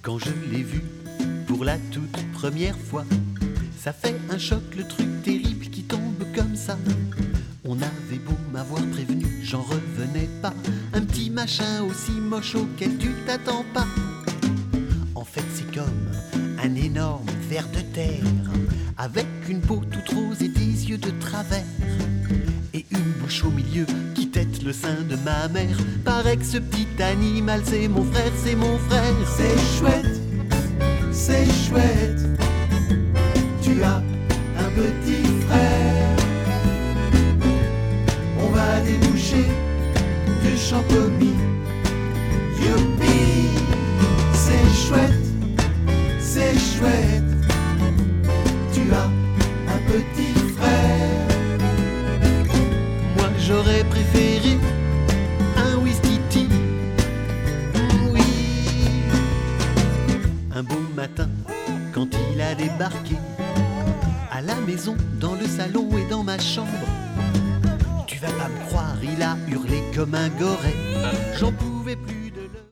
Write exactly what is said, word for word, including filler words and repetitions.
Quand je l'ai vu pour la toute première fois, ça fait un choc, le truc terrible qui tombe comme ça. On avait beau m'avoir prévenu, j'en revenais pas. Un petit machin aussi moche auquel tu t'attends pas. En fait c'est comme un énorme ver de terre, avec une peau toute rose et des yeux de travers, et une bouche au milieu qui tète le sein de ma mère. Paraît que ce petit animal c'est mon frère, c'est mon frère. C'est chouette, c'est chouette, tu as un petit frère. On va déboucher du champomis. Youpi, c'est chouette, c'est chouette, tu as un petit frère. Moi j'aurais préféré un Ouistiti. Oui. Un beau matin, quand il a débarqué à la maison, dans le salon et dans ma chambre, tu vas pas me croire, il a hurlé comme un goret. J'en pouvais plus.